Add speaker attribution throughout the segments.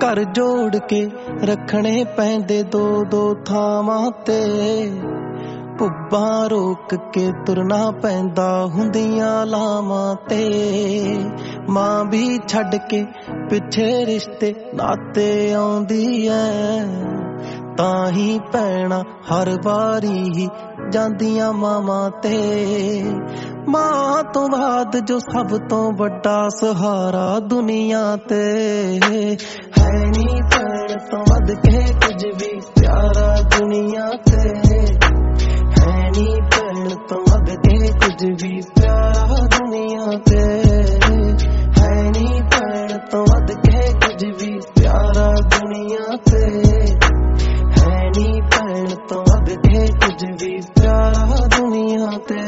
Speaker 1: घर जोड़ के रखने पैंदे दो दो थावां ते पुब्बा रोक के तुरना पैंदा हुंदियां लावां ते मां भी छड़ के पिछे रिश्ते नाते आउंदी ऐ ताही भैणां हर वारी ही जांदियां मावां ते मां तो बाद जो सब तो बड़ा सहारा दुनिया ते है नी भैण तो वध के कुछ भी प्यारा दुनिया ते है नी भैण तो वध के कुछ भी प्यारा दुनिया ते है नी भैण तो वध के कुछ भी प्यारा दुनिया ते है नी भैण तो वध के कुछ भी प्यारा दुनिया ते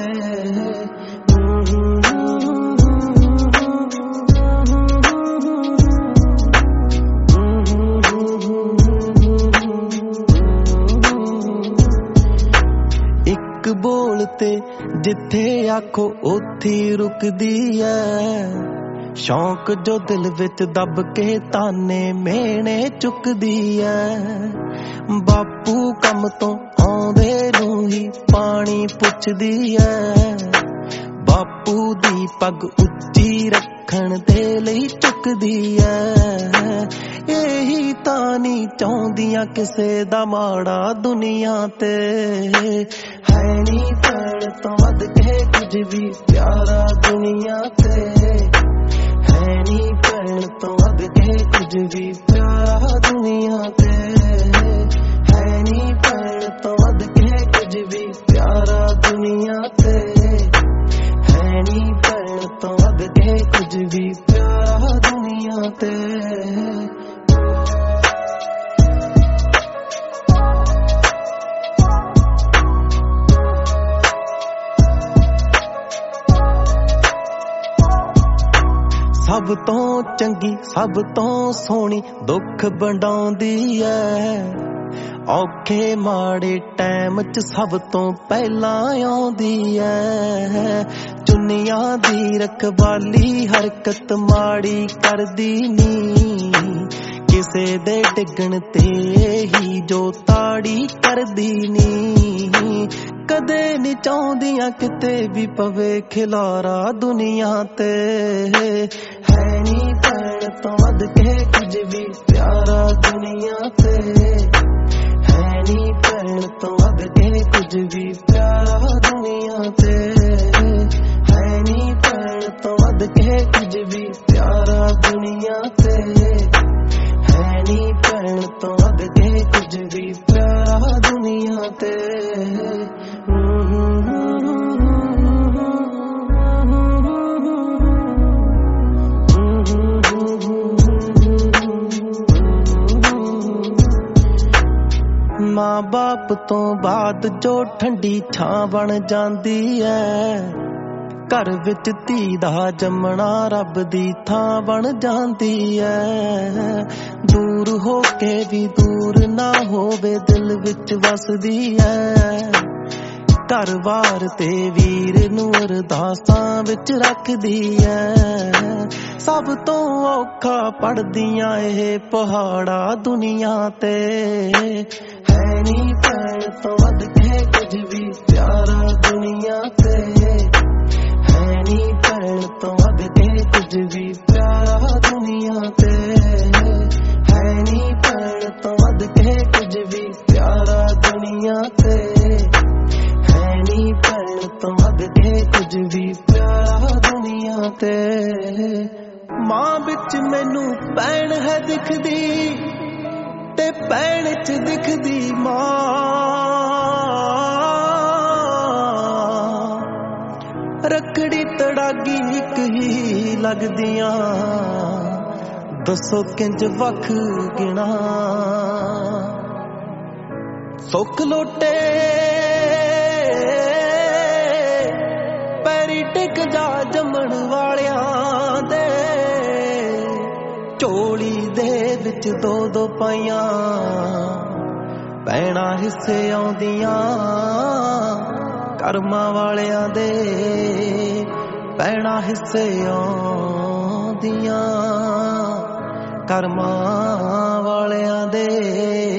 Speaker 1: बोलते जिथे आखो उथे रुकदी है शौक जो दिल विच दब के ताने मेने चुकदी है बापू कम तो आउंदे नूं ही पानी पुछदी है बापू दी पग उच्ची रखण दे लई चुकदी है यही तानी चाहुंदियां किसे दा माड़ा दुनिया ते है नी भैण तो वध के कुछ भी प्यारा दुनिया ते है नी भैण तो वध के कुछ भी प्यारा दुनिया ते है नी भैण तो वध के कुछ भी प्यारा दुनिया ते है नी भैण तो वध के कुछ भी प्यारा दुनिया ते सब तो चंगी सब तो सोहनी दुख वंडाउंदी ऐ औखे माड़े टाइम च सब तो पहला आउंदी ऐ चुनियां दी रखवाली हरकत माड़ी करदी नी किसे दे डिगण ते ही जो ताड़ी करदी नी कदे नी चाहुंदियां किते भी पवे खिलारा दुनिया ते है नी भैण तो वध के कुछ भी प्यारा दुनिया ते है नी भैण तो वध के कुछ भी प्यारा दुनिया ते है नी भैण तो वध के कुछ भी प्यारा दुनिया ते है नी भैण तो वध के कुछ भी प्यारा दुनिया ते मां बाप तो बाद जो ठंडी छां बन जांदी है घर विच धी दा जमना रब दी थां बन जांदी है दूर हो के भी दूर ना होवे दिल विच वसदी है घर वार ते वीर नूं अरदासां विच रखदी है सब तो औखा पढ़दियां एह पहाड़ा दुनिया ते है नी भैण तो वध के कुछ भी प्यारा दुनिया ते है नी भैण तो वध के कुछ भी प्यारा दुनिया ते है नी भैण तो वध के कुछ भी प्यारा दुनिया ते है नी भैण तो वध के कुछ भी प्यारा दुनिया ते मां बिच मैनू भैण है दिखदी ते भैण च दिखदी मां रखड़ी तड़ागी इक ही लगदियां दसो किंज वख गिना सुख लोटे पैरी टिक जा जमण वालियां दे झोली दे विच दो दो पाइयां भैणा हिस्से आउंदियां करमां वालियां दे भैणा हिस्से आउंदियां ਕਰਮਾਂ ਵਾਲਿਆਂ ਦੇ।